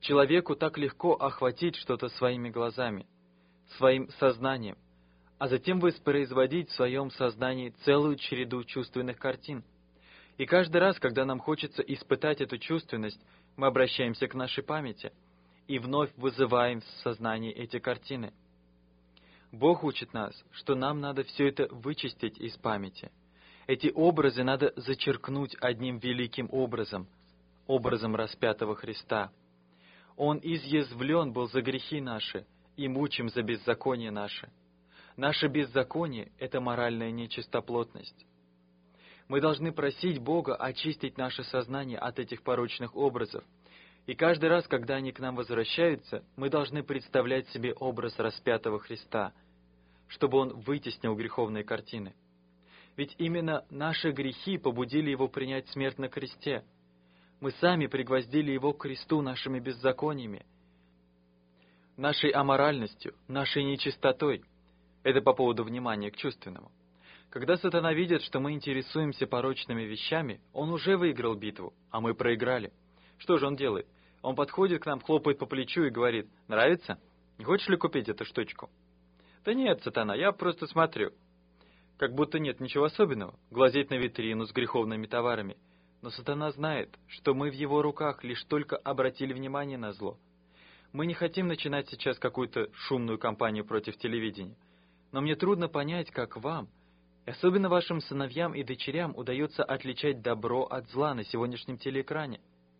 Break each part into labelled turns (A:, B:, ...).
A: Человеку так легко охватить что-то своими глазами, своим сознанием, а затем воспроизводить в своем сознании целую череду чувственных картин. И каждый раз, когда нам хочется испытать эту чувственность, мы обращаемся к нашей памяти и вновь вызываем в сознании эти картины. Бог учит нас, что нам надо все это вычистить из памяти. Эти образы надо зачеркнуть одним великим образом, образом распятого Христа. Он изъязвлен был за грехи наши и мучим за беззаконие наше. Наше беззаконие — это моральная нечистоплотность. Мы должны просить Бога очистить наше сознание от этих порочных образов. И каждый раз, когда они к нам возвращаются, мы должны представлять себе образ распятого Христа, чтобы Он вытеснил греховные картины. Ведь именно наши грехи побудили Его принять смерть на кресте. Мы сами пригвоздили Его к кресту нашими беззакониями, нашей аморальностью, нашей нечистотой. Это по поводу внимания к чувственному. Когда сатана видит, что мы интересуемся порочными вещами, он уже выиграл битву, а мы проиграли. Что же он делает? Он подходит к нам, хлопает по плечу и говорит: «Нравится? Не хочешь ли купить эту штучку?» «Да нет, сатана, я просто смотрю». Как будто нет ничего особенного глазеть на витрину с греховными товарами. Но сатана знает, что мы в его руках лишь только обратили внимание на зло. Мы не хотим начинать сейчас какую-то шумную кампанию против телевидения. Но мне трудно понять, как вам, и особенно вашим сыновьям и дочерям, удается отличать добро от зла на сегодняшнем телеэкране.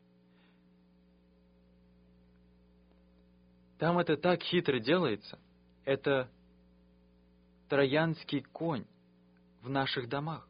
A: Там это так хитро делается. Это троянский конь в наших домах.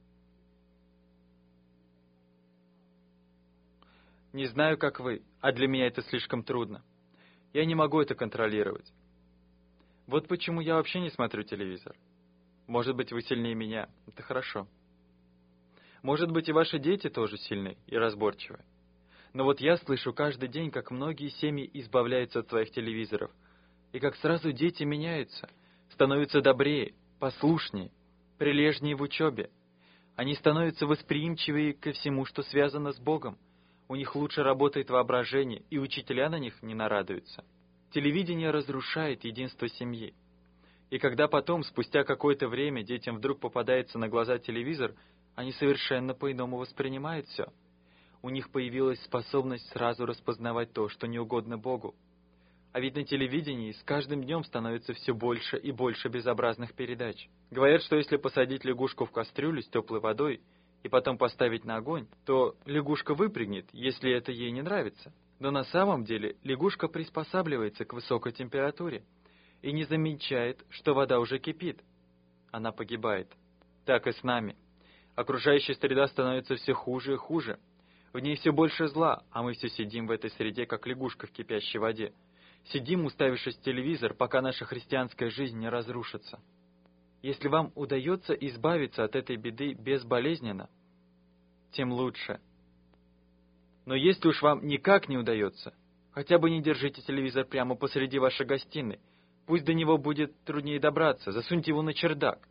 A: Не знаю, как вы, а для меня это слишком трудно. Я не могу это контролировать. Вот почему я вообще не смотрю телевизор. Может быть, вы сильнее меня. Это хорошо. Может быть, и ваши дети тоже сильны и разборчивы. Но вот я слышу каждый день, как многие семьи избавляются от своих телевизоров, и как сразу дети меняются, становятся добрее, послушнее, прилежнее в учебе. Они становятся восприимчивее ко всему, что связано с Богом. У них лучше работает воображение, и учителя на них не нарадуются. Телевидение разрушает единство семьи. И когда потом, спустя какое-то время, детям вдруг попадается на глаза телевизор, они совершенно по-иному воспринимают все. У них появилась способность сразу распознавать то, что не угодно Богу. А ведь на телевидении с каждым днем становится все больше и больше безобразных передач. Говорят, что если посадить лягушку в кастрюлю с теплой водой и потом поставить на огонь, то лягушка выпрыгнет, если это ей не нравится. Но на самом деле лягушка приспосабливается к высокой температуре и не замечает, что вода уже кипит. Она погибает. Так и с нами. Окружающая среда становится все хуже и хуже. В ней все больше зла, а мы все сидим в этой среде, как лягушка в кипящей воде. Сидим, уставившись в телевизор, пока наша христианская жизнь не разрушится. Если вам удается избавиться от этой беды безболезненно, тем лучше. Но если уж вам никак не удается, хотя бы не держите телевизор прямо посреди вашей гостиной. Пусть до него будет труднее добраться, засуньте его на чердак.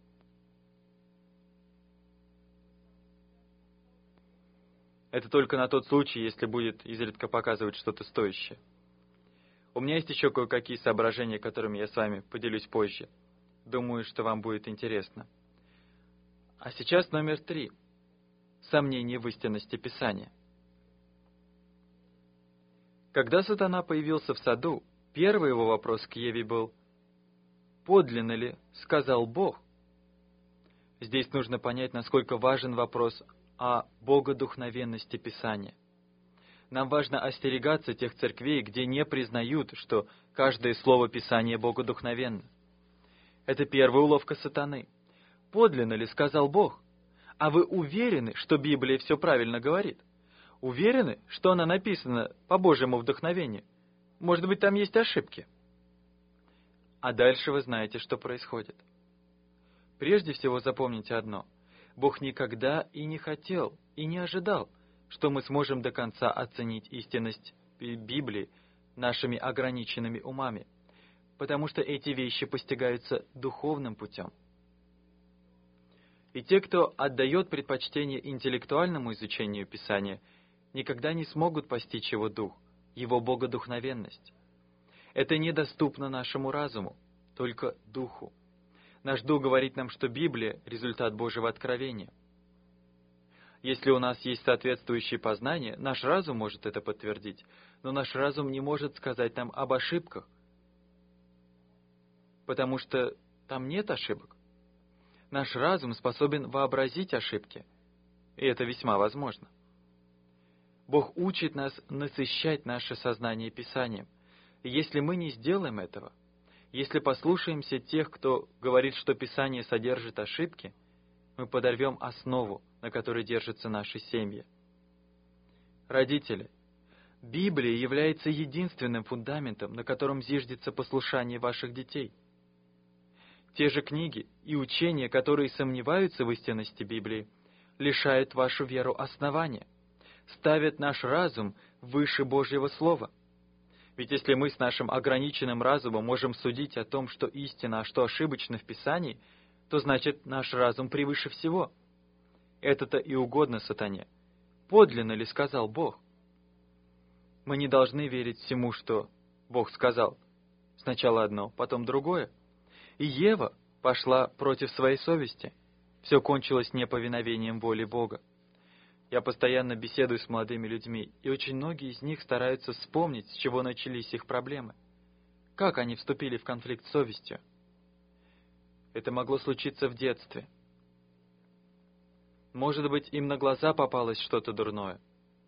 A: Это только на тот случай, если будет изредка показывать что-то стоящее. У меня есть еще кое-какие соображения, которыми я с вами поделюсь позже. Думаю, что вам будет интересно. А сейчас номер 3. Сомнение в истинности Писания. Когда сатана появился в саду, первый его вопрос к Еве был: «Подлинно ли сказал Бог?» Здесь нужно понять, насколько важен вопрос о богодухновенности Писания. Нам важно остерегаться тех церквей, где не признают, что каждое слово Писания богодухновенно. Это первая уловка сатаны. Подлинно ли сказал Бог? А вы уверены, что Библия все правильно говорит? Уверены, что она написана по Божьему вдохновению? Может быть, там есть ошибки? А дальше вы знаете, что происходит. Прежде всего запомните одно. Бог никогда и не хотел, и не ожидал, что мы сможем до конца оценить истинность Библии нашими ограниченными умами, потому что эти вещи постигаются духовным путем. И те, кто отдает предпочтение интеллектуальному изучению Писания, никогда не смогут постичь его дух, Его богодухновенность. Это недоступно нашему разуму, только Духу. Наш Дух говорит нам, что Библия – результат Божьего откровения. Если у нас есть соответствующие познания, наш разум может это подтвердить, но наш разум не может сказать нам об ошибках, потому что там нет ошибок. Наш разум способен вообразить ошибки, и это весьма возможно. Бог учит нас насыщать наше сознание Писанием. И если мы не сделаем этого, если послушаемся тех, кто говорит, что Писание содержит ошибки, мы подорвем основу, на которой держатся наши семьи. Родители, Библия является единственным фундаментом, на котором зиждется послушание ваших детей. Те же книги и учения, которые сомневаются в истинности Библии, лишают вашу веру основания, ставят наш разум выше Божьего Слова. Ведь если мы с нашим ограниченным разумом можем судить о том, что истина, а что ошибочно в Писании, то значит наш разум превыше всего. Это-то и угодно сатане. Подлинно ли сказал Бог? Мы не должны верить всему, что Бог сказал. Сначала одно, потом другое. И Ева пошла против своей совести. Все кончилось неповиновением воле Бога. Я постоянно беседую с молодыми людьми, и очень многие из них стараются вспомнить, с чего начались их проблемы. Как они вступили в конфликт с совестью? Это могло случиться в детстве. Может быть, им на глаза попалось что-то дурное.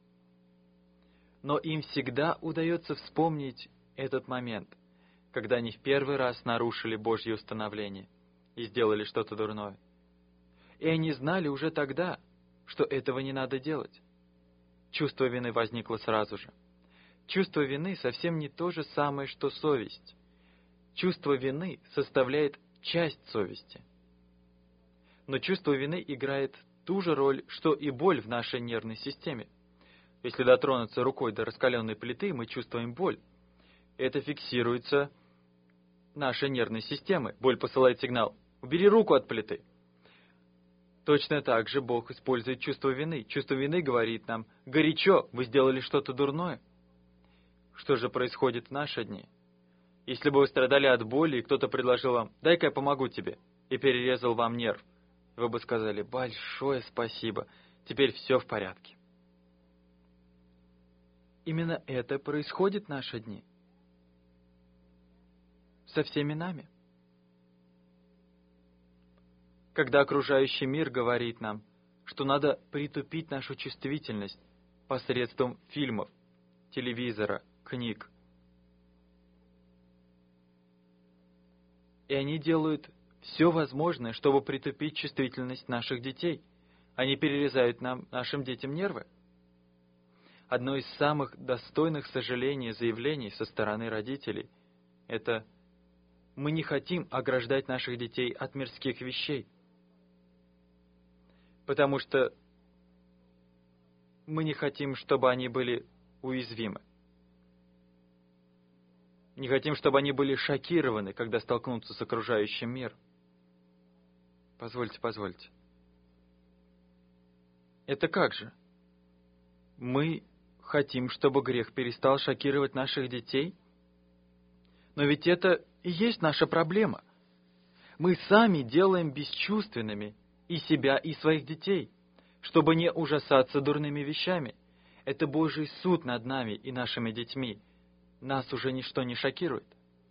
A: Но им всегда удается вспомнить этот момент, когда они в первый раз нарушили Божье установление и сделали что-то дурное. И они знали уже тогда, что этого не надо делать. Чувство вины возникло сразу же. Чувство вины совсем не то же самое, что совесть. Чувство вины составляет часть совести. Но чувство вины играет ту же роль, что и боль в нашей нервной системе. Если дотронуться рукой до раскаленной плиты, мы чувствуем боль. Это фиксируется нашей нервной системой. Боль посылает сигнал: «Убери руку от плиты». Точно так же Бог использует чувство вины. Чувство вины говорит нам: «Горячо, вы сделали что-то дурное». Что же происходит в наши дни? Если бы вы страдали от боли, и кто-то предложил вам: «Дай-ка я помогу тебе», и перерезал вам нерв, вы бы сказали: «Большое спасибо, теперь все в порядке». Именно это происходит в наши дни. Со всеми нами. Когда окружающий мир говорит нам, что надо притупить нашу чувствительность посредством фильмов, телевизора, книг. И они делают все возможное, чтобы притупить чувствительность наших детей. Они перерезают нашим детям нервы. Одно из самых достойных сожаления заявлений со стороны родителей – это: мы не хотим ограждать наших детей от мирских вещей, потому что мы не хотим, чтобы они были уязвимы. Не хотим, чтобы они были шокированы, когда столкнутся с окружающим миром. Позвольте. Это как же? Мы хотим, чтобы грех перестал шокировать наших детей? Но ведь это и есть наша проблема. Мы сами делаем бесчувственными и себя, и своих детей, чтобы не ужасаться дурными вещами. Это Божий суд над нами и нашими детьми. Нас уже ничто не шокирует.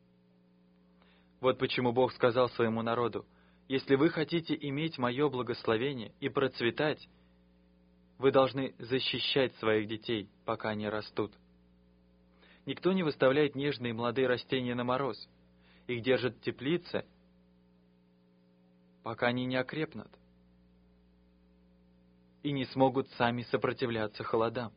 A: Вот почему Бог сказал своему народу: «Если вы хотите иметь мое благословение и процветать, вы должны защищать своих детей, пока они растут». Никто не выставляет нежные молодые растения на мороз. Их держат в теплице, пока они не окрепнут и не смогут сами сопротивляться холодам.